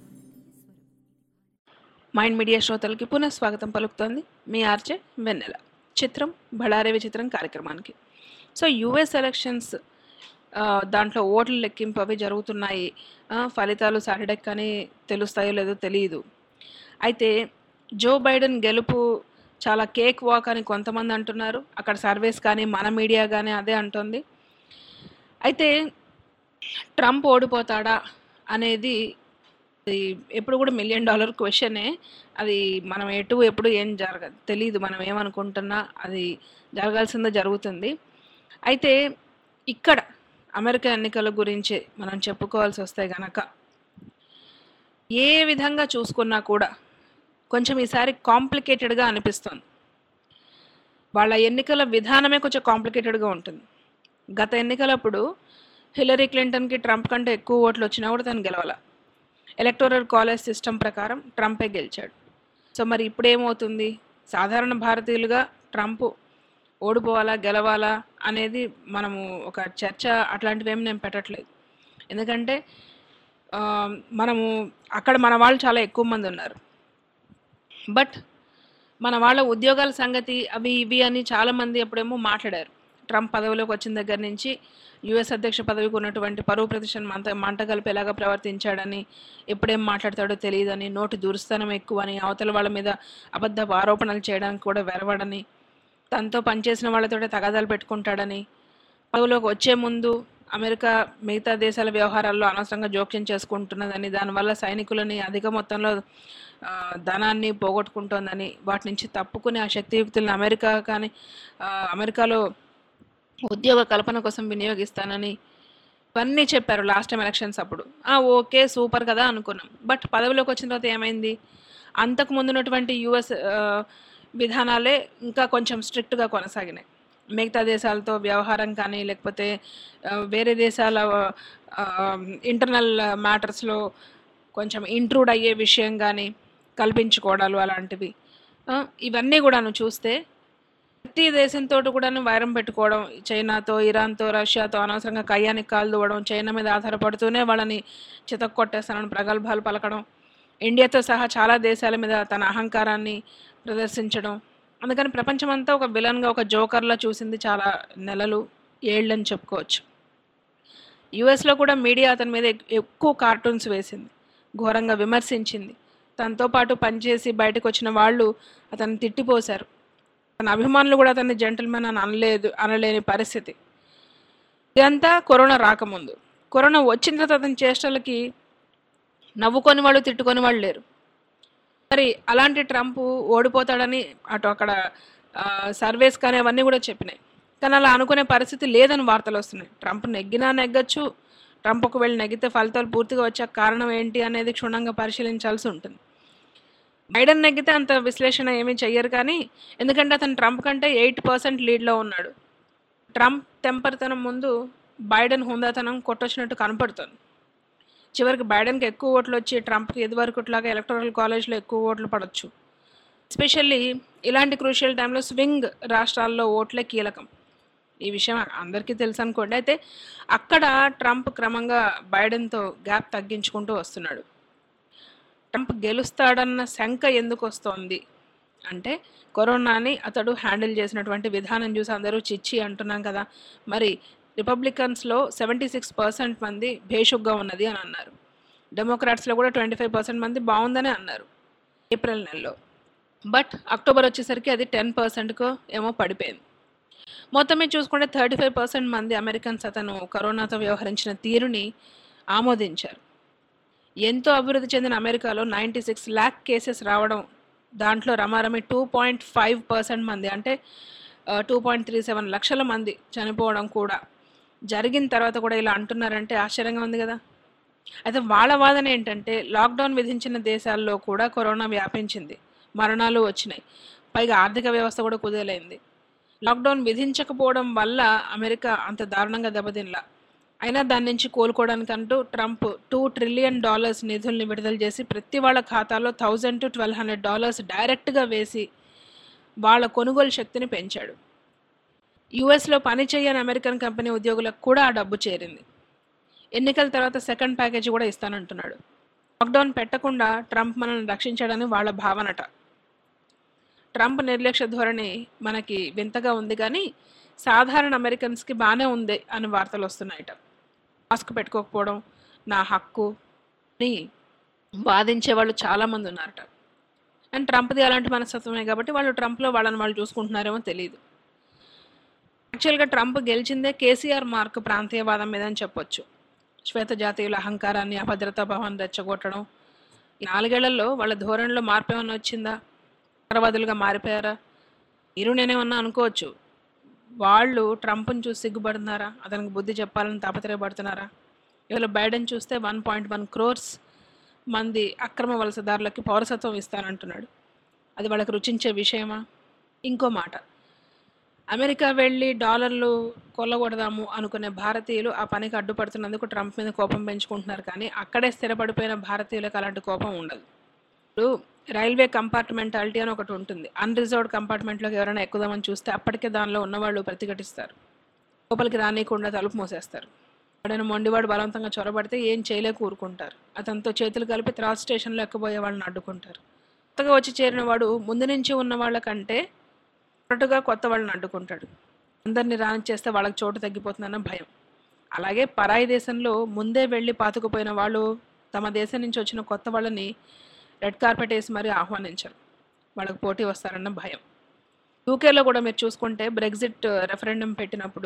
Mind media శ్రోతలకి పునః స్వాగతం పలుకుతోంది మీ RJ వెన్నెల. చిత్రం బళారే విచిత్రం కార్యక్రమానికి. సో యూఎస్ ఎలక్షన్స్, దాంట్లో ఓట్ల లెక్కింపు అవి జరుగుతున్నాయి. ఫలితాలు సాటర్డే కానీ తెలుస్తాయో లేదో తెలియదు. అయితే జో బైడెన్ గెలుపు చాలా కేక్ వాక్ అని కొంతమంది అంటున్నారు. అక్కడ సర్వేస్ కానీ మన మీడియా కానీ అదే అంటుంది. అయితే ట్రంప్ ఓడిపోతాడా అనేది అది ఎప్పుడు కూడా మిలియన్ డాలర్ క్వశ్చనే. అది మనం ఎటు ఎప్పుడు ఏం జరగ తెలియదు. మనం ఏమనుకుంటున్నా అది జరగాల్సిందే జరుగుతుంది. అయితే ఇక్కడ అమెరికా ఎన్నికల గురించి మనం చెప్పుకోవాల్సి వస్తే గనక ఏ విధంగా చూసుకున్నా కూడా కొంచెం ఈసారి కాంప్లికేటెడ్గా అనిపిస్తుంది. వాళ్ళ ఎన్నికల విధానమే కొంచెం కాంప్లికేటెడ్గా ఉంటుంది. గత ఎన్నికలప్పుడు హిల్లరీ క్లింటన్కి ట్రంప్ కంటే ఎక్కువ ఓట్లు వచ్చినా కూడా తను గెలవాల. ఎలక్టోరల్ కాలేజ్ సిస్టమ్ ప్రకారం ట్రంపే గెలిచాడు. సో మరి ఇప్పుడు ఏమవుతుంది? సాధారణ భారతీయులుగా ట్రంప్ ఓడిపోవాలా గెలవాలా అనేది మనము ఒక చర్చ అట్లాంటివి ఏమి నేను పెట్టట్లేదు. ఎందుకంటే మనము అక్కడ మన వాళ్ళు చాలా ఎక్కువ మంది ఉన్నారు. బట్ మన వాళ్ళ ఉద్యోగాల సంగతి అవి ఇవి అని చాలామంది అప్పుడేమో మాట్లాడారు. ట్రంప్ పదవిలోకి వచ్చిన దగ్గర నుంచి యుఎస్ అధ్యక్ష పదవికి ఉన్నటువంటి పరువు ప్రతిష్టను మంట మంట కలిపేలాగా ప్రవర్తించాడని, ఎప్పుడేం మాట్లాడతాడో తెలియదని, నోటి దురుస్తనం ఎక్కువని, అవతల వాళ్ళ మీద అబద్ధపు ఆరోపణలు చేయడానికి కూడా వెరవడని, తనతో పనిచేసిన వాళ్ళతో తగాదాలు పెట్టుకుంటాడని, పదవిలోకి వచ్చే ముందు అమెరికా మిగతా దేశాల వ్యవహారాల్లో అనవసరంగా జోక్యం చేసుకుంటున్నదని, దానివల్ల సైనికులని అధిక మొత్తంలో ధనాన్ని పోగొట్టుకుంటోందని, వాటి నుంచి తప్పుకుని ఆ శక్తియుక్తులను అమెరికా కానీ అమెరికాలో ఉద్యోగ కల్పన కోసం వినియోగిస్తానని ఇవన్నీ చెప్పారు లాస్ట్ టైం ఎలక్షన్స్ అప్పుడు. ఓకే సూపర్ కదా అనుకున్నాం. బట్ పదవిలోకి వచ్చిన తర్వాత ఏమైంది? అంతకు ముందున్నటువంటి యుఎస్ విధానాలే ఇంకా కొంచెం స్ట్రిక్ట్గా కొనసాగినాయి. మిగతా దేశాలతో వ్యవహారం కానీ లేకపోతే వేరే దేశాల ఇంటర్నల్ మ్యాటర్స్లో కొంచెం ఇంట్రూడ్ అయ్యే విషయం కానీ కల్పించుకోవడాలు అలాంటివి ఇవన్నీ కూడాను చూస్తే ప్రతి దేశంతో కూడాను వైరం పెట్టుకోవడం, చైనాతో, ఇరాన్తో, రష్యాతో అనవసరంగా కయ్యానికి కాలు దూవడం, చైనా మీద ఆధారపడుతూనే వాళ్ళని చితక్కొట్టేస్తానని ప్రగల్భాలు పలకడం, ఇండియాతో సహా చాలా దేశాల మీద తన అహంకారాన్ని ప్రదర్శించడం. అందుకని ప్రపంచమంతా ఒక విలన్గా, ఒక జోకర్లా చూసింది చాలా నెలలు, ఏళ్ళని చెప్పుకోవచ్చు. యుఎస్లో కూడా మీడియా అతని మీద ఎక్కువ కార్టూన్స్ వేసింది, ఘోరంగా విమర్శించింది. తనతో పాటు పనిచేసి బయటకు వచ్చిన వాళ్ళు అతన్ని తిట్టిపోశారు. తన అభిమానులు కూడా అతన్ని జెంటిల్మెన్ అని అనలేదు అనలేని పరిస్థితి. ఇదంతా కరోనా రాకముందు. కరోనా వచ్చిన తర్వాత అతని చేష్టలకి నవ్వుకొని వాళ్ళు తిట్టుకొని వాళ్ళు లేరు. మరి అలాంటి ట్రంప్ ఓడిపోతాడని అటు అక్కడ సర్వేస్ కానీ అవన్నీ కూడా చెప్పినాయి. కానీ అలా అనుకునే పరిస్థితి లేదని వార్తలు వస్తున్నాయి. ట్రంప్ నెగ్గినా నెగ్గచ్చు. ట్రంప్ ఒకవేళ నెగ్గితే ఫలితాలు పూర్తిగా వచ్చే కారణం ఏంటి అనేది క్షుణ్ణంగా పరిశీలించాల్సి ఉంటుంది. బైడెన్ నెగ్గితే అంత విశ్లేషణ ఏమీ చెయ్యరు. కానీ ఎందుకంటే అతను ట్రంప్ కంటే ఎయిట్ పర్సెంట్ లీడ్లో ఉన్నాడు. ట్రంప్ తెంపరితనం ముందు బైడెన్ హుందాతనం కొట్టొచ్చినట్టు కనపడుతుంది. చివరికి బైడెన్కి ఎక్కువ ఓట్లు వచ్చి ట్రంప్కి ఇదివరకుట్లాగా ఎలక్టోరల్ కాలేజ్లో ఎక్కువ ఓట్లు పడవచ్చు. ఎస్పెషల్లీ ఇలాంటి క్రూషియల్ టైంలో స్వింగ్ రాష్ట్రాల్లో ఓట్లే కీలకం. ఈ విషయం అందరికీ తెలుసు అనుకోండి. అయితే అక్కడ ట్రంప్ క్రమంగా బైడెన్తో గ్యాప్ తగ్గించుకుంటూ వస్తున్నాడు. ట్రంప్ గెలుస్తాడన్న శంక ఎందుకు వస్తోంది అంటే కరోనాని అతడు హ్యాండిల్ చేసినటువంటి విధానం చూసి అందరూ చిచ్చి అంటున్నాం కదా. మరి రిపబ్లికన్స్లో సెవెంటీ సిక్స్ పర్సెంట్ మంది భేషుగ్గా ఉన్నది అని అన్నారు. డెమోక్రాట్స్లో కూడా ట్వంటీ ఫైవ్ పర్సెంట్ మంది బాగుందని అన్నారు ఏప్రిల్ నెలలో. బట్ అక్టోబర్ వచ్చేసరికి అది టెన్ పర్సెంట్కు ఏమో పడిపోయింది. మొత్తం మీద చూసుకుంటే థర్టీ ఫైవ్ పర్సెంట్ మంది అమెరికన్స్ అతను కరోనాతో వ్యవహరించిన తీరుని ఆమోదించారు. ఎంతో అభివృద్ధి చెందిన అమెరికాలో నైంటీ సిక్స్ ల్యాక్ కేసెస్ రావడం, దాంట్లో రమారమి టూ పాయింట్ ఫైవ్ పర్సెంట్ మంది అంటే టూ పాయింట్ త్రీ సెవెన్ లక్షల మంది చనిపోవడం కూడా జరిగిన తర్వాత కూడా ఇలా అంటున్నారంటే ఆశ్చర్యంగా ఉంది కదా. అయితే వాళ్ళ వాదన ఏంటంటే లాక్డౌన్ విధించిన దేశాల్లో కూడా కరోనా వ్యాపించింది, మరణాలు వచ్చినాయి, పైగా ఆర్థిక వ్యవస్థ కూడా కుదేలైంది. లాక్డౌన్ విధించకపోవడం వల్ల అమెరికా అంత దారుణంగా దెబ్బతినలా. అయినా దాని నుంచి కోలుకోవడానికంటూ ట్రంప్ టూ ట్రిలియన్ డాలర్స్ నిధుల్ని విడుదల చేసి ప్రతి వాళ్ళ ఖాతాలో thousand to twelve hundred dollars డైరెక్ట్గా వేసి వాళ్ళ కొనుగోలు శక్తిని పెంచాడు. యుఎస్లో పనిచేయని అమెరికన్ కంపెనీ ఉద్యోగులకు కూడా ఆ డబ్బు చేరింది. ఎన్నికల తర్వాత సెకండ్ ప్యాకేజీ కూడా ఇస్తానంటున్నాడు. లాక్డౌన్ పెట్టకుండా ట్రంప్ మనల్ని రక్షించాడని వాళ్ళ భావనట. ట్రంప్ నిర్లక్ష్య ధోరణి మనకి వింతగా ఉంది కానీ సాధారణ అమెరికన్స్కి బాగానే ఉంది అని వార్తలు వస్తున్నాయట. మాస్క్ పెట్టుకోకపోవడం నా హక్కు అని వాదించే వాళ్ళు చాలామంది ఉన్నారట. అండ్ ట్రంప్ది అలాంటి మనస్తత్వమే కాబట్టి వాళ్ళు ట్రంప్లో వాళ్ళని వాళ్ళు చూసుకుంటున్నారేమో తెలియదు. యాక్చువల్గా ట్రంప్ గెలిచిందే కేసీఆర్ మార్క్ ప్రాంతీయవాదం మీద అని చెప్పొచ్చు. శ్వేత జాతీయుల అహంకారాన్ని, అభద్రతా భావాన్ని రెచ్చగొట్టడం. ఈ నాలుగేళ్లలో వాళ్ళ ధోరణిలో మార్పు ఏమన్నా వచ్చిందా? ఉగ్రవాదులుగా మారిపోయారా? మీరు నేనేమన్నా అనుకోవచ్చు. వాళ్ళు ట్రంప్ని చూసి సిగ్గుపడుతున్నారా? అతనికి బుద్ధి చెప్పాలని తాపత్రయపడుతున్నారా? ఇవాళ బైడెన్ చూస్తే వన్ పాయింట్ వన్ క్రోర్స్ మంది అక్రమ వలసదారులకి పౌరసత్వం ఇస్తానంటున్నాడు. అది వాళ్ళకి రుచించే విషయమా? ఇంకో మాట, అమెరికా వెళ్ళి డాలర్లు కొల్లగొడదాము అనుకునే భారతీయులు ఆ పనికి అడ్డుపడుతున్నందుకు ట్రంప్ మీద కోపం పెంచుకుంటున్నారు. కానీ అక్కడే స్థిరపడిపోయిన భారతీయులకు అలాంటి కోపం ఉండదు. ఇప్పుడు రైల్వే కంపార్ట్మెంటాలిటీ అని ఒకటి ఉంటుంది. అన్రిజర్వ్డ్ కంపార్ట్మెంట్లోకి ఎవరైనా ఎక్కుదామని చూస్తే అప్పటికే దానిలో ఉన్నవాళ్ళు ప్రతిఘటిస్తారు, లోపలికి రానియకుండా తలుపు మూసేస్తారు. వాడైనా మొండివాడు బలవంతంగా చొరబడితే ఏం చేయలేక ఊరుకుంటారు. అతనితో చేతులు కలిపి త్రాస్ స్టేషన్లో ఎక్కబోయే వాళ్ళని అడ్డుకుంటారు. కొత్తగా వచ్చి చేరిన వాడు ముందు నుంచి ఉన్న వాళ్ళకంటే త్వరగా కొత్త వాళ్ళని అడ్డుకుంటాడు. అందరినీ రానిచ్చేస్తే వాళ్ళకి చోటు తగ్గిపోతుందన్న భయం. అలాగే పరాయి దేశంలో ముందే వెళ్ళి పాతుకుపోయిన వాళ్ళు తమ దేశం నుంచి వచ్చిన కొత్త వాళ్ళని రెడ్ కార్పెట్ వేసి మరీ ఆహ్వానించరు, వాళ్ళకి పోటీ వస్తారన్న భయం. యూకేలో కూడా మీరు చూసుకుంటే బ్రెగ్జిట్ రెఫరెండం పెట్టినప్పుడు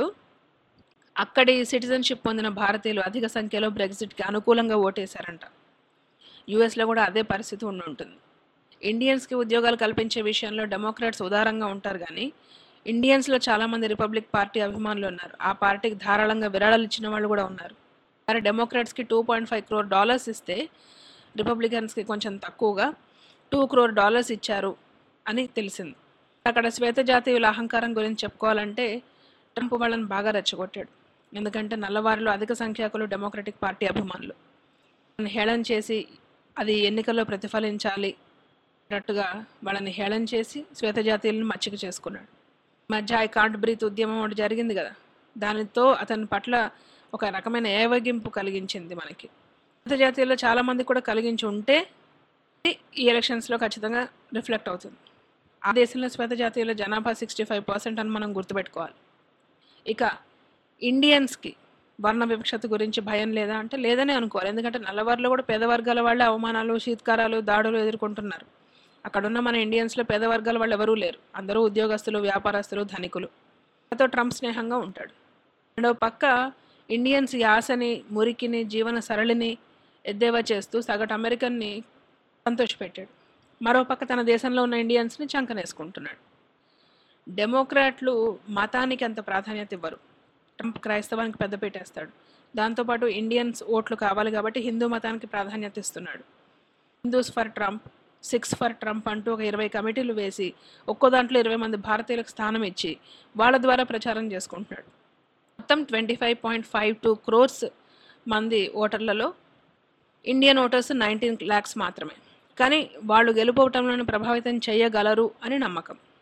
అక్కడి సిటిజన్షిప్ పొందిన భారతీయులు అధిక సంఖ్యలో బ్రెగ్జిట్కి అనుకూలంగా ఓటేశారంట. యూఎస్లో కూడా అదే పరిస్థితి ఉండి ఉంటుంది. ఇండియన్స్కి ఉద్యోగాలు కల్పించే విషయంలో డెమోక్రాట్స్ ఉదారంగా ఉంటారు కానీ ఇండియన్స్లో చాలామంది రిపబ్లిక్ పార్టీ అభిమానులు ఉన్నారు. ఆ పార్టీకి ధారాళంగా విరాళాలు ఇచ్చిన వాళ్ళు కూడా ఉన్నారు. మరి డెమోక్రాట్స్కి two point five crore dollars ఇస్తే రిపబ్లికన్స్కి కొంచెం తక్కువగా టూ క్రోర్ డాలర్స్ ఇచ్చారు అని తెలిసింది. అక్కడ శ్వేత జాతీయుల అహంకారం గురించి చెప్పుకోవాలంటే ట్రంప్ వాళ్ళని బాగా రెచ్చగొట్టాడు. ఎందుకంటే నల్లవారిలో అధిక సంఖ్యాకులు డెమోక్రటిక్ పార్టీ అభిమానులు. హేళన చేసి అది ఎన్నికల్లో ప్రతిఫలించాలి అన్నట్టుగా వాళ్ళని హేళన చేసి శ్వేత జాతీయులను మచ్చిక చేసుకున్నాడు. మధ్య ఐ కాంట్ బ్రీత్ ఉద్యమం ఒకటి జరిగింది కదా, దానితో అతని పట్ల ఒక రకమైన ఏవగింపు కలిగించింది మనకి. శ్వేత జాతీయుల్లో చాలామంది కూడా కలిగించి ఉంటే ఈ ఎలక్షన్స్లో ఖచ్చితంగా రిఫ్లెక్ట్ అవుతుంది. ఆ దేశంలో శ్వేత జాతీయుల జనాభా సిక్స్టీ ఫైవ్ పర్సెంట్ అని మనం గుర్తుపెట్టుకోవాలి. ఇక ఇండియన్స్కి వర్ణ వివక్షత గురించి భయం లేదా అంటే లేదనే అనుకోవాలి. ఎందుకంటే నల్లవారిలో కూడా పేద వర్గాల వాళ్ళే అవమానాలు, శీత్కారాలు, దాడులు ఎదుర్కొంటున్నారు. అక్కడున్న మన ఇండియన్స్లో పేద వర్గాల వాళ్ళు ఎవరూ లేరు. అందరూ ఉద్యోగస్తులు, వ్యాపారస్తులు, ధనికులు. తో ట్రంప్ స్నేహంగా ఉంటాడు. రెండవ పక్క ఇండియన్స్ యాసని, మురికిని, జీవన సరళిని ఎద్దేవా చేస్తూ సగటు అమెరికన్ని సంతోషపెట్టాడు. మరో పక్క తన దేశంలో ఉన్న ఇండియన్స్ని చంకనేసుకుంటున్నాడు. డెమోక్రాట్లు మతానికి అంత ప్రాధాన్యత ఇవ్వరు. ట్రంప్ క్రైస్తవానికి పెద్ద పెట్టేస్తాడు. దాంతోపాటు ఇండియన్స్ ఓట్లు కావాలి కాబట్టి హిందూ మతానికి ప్రాధాన్యత ఇస్తున్నాడు. Hindus for Trump, Sikhs for Trump అంటూ ఒక ఇరవై కమిటీలు వేసి ఒక్కో దాంట్లో ఇరవై మంది భారతీయులకు స్థానం ఇచ్చి వాళ్ళ ద్వారా ప్రచారం చేసుకుంటున్నాడు. మొత్తం twenty five point five two crores మంది ఓటర్లలో ఇండియన్ ఓటర్స్ నైన్టీన్ ల్యాక్స్ మాత్రమే. కానీ వాళ్ళు గెలుపోవటంలో ప్రభావితం చేయగలరు అని నమ్మకం.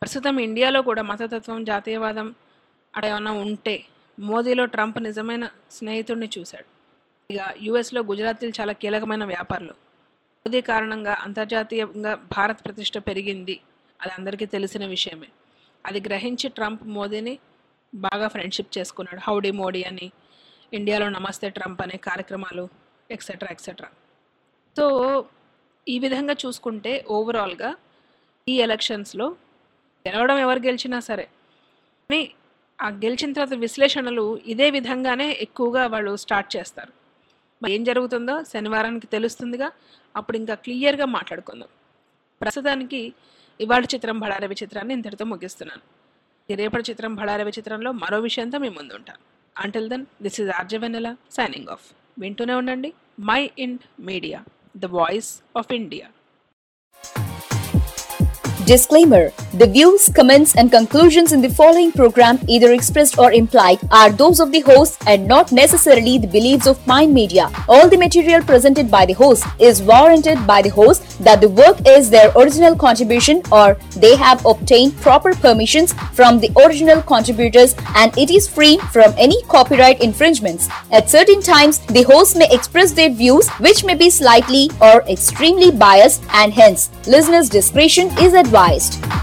ప్రస్తుతం ఇండియాలో కూడా మతతత్వం, జాతీయవాదం అక్కడ ఏమైనా ఉంటే మోదీలో ట్రంప్ నిజమైన స్నేహితుడిని చూశాడు. ఇక యుఎస్లో గుజరాతీలు చాలా కీలకమైన వ్యాపారులు. మోదీ కారణంగా అంతర్జాతీయంగా భారత్ ప్రతిష్ట పెరిగింది, అది అందరికీ తెలిసిన విషయమే. అది గ్రహించి ట్రంప్ మోదీని బాగా ఫ్రెండ్షిప్ చేసుకున్నాడు. హౌడీ మోడీ అని, ఇండియాలో నమస్తే ట్రంప్ అనే కార్యక్రమాలు, ఎక్సెట్రా ఎక్సెట్రా. సో ఈ విధంగా చూసుకుంటే ఓవరాల్గా ఈ ఎలక్షన్స్లో గెలవడం ఎవరు గెలిచినా సరే, కానీ ఆ గెలిచిన తర్వాత విశ్లేషణలు ఇదే విధంగానే ఎక్కువగా వాళ్ళు స్టార్ట్ చేస్తారు. మరి ఏం జరుగుతుందో శనివారానికి తెలుస్తుందిగా, అప్పుడు ఇంకా క్లియర్గా మాట్లాడుకుందాం. ప్రస్తుతానికి ఇవాళ చిత్రం బళారే విచిత్రాన్ని ఇంతటితో ముగిస్తున్నాను. రేపటి చిత్రం బళారే విచిత్రంలో మరో విషయంతో మీ ముందు ఉంటాను. Until then, this is RJ Vennela signing off. వింటూనే ఉండండి my Ind Media, the voice of India. Disclaimer: the views, comments, and conclusions in the following program, either expressed or implied, are those of the host and not necessarily the beliefs of Mind Media. All the material presented by the host is warranted by the host that the work is their original contribution or they have obtained proper permissions from the original contributors and it is free from any copyright infringements. At certain times, the host may express their views which may be slightly or extremely biased, and hence listeners' discretion is advised.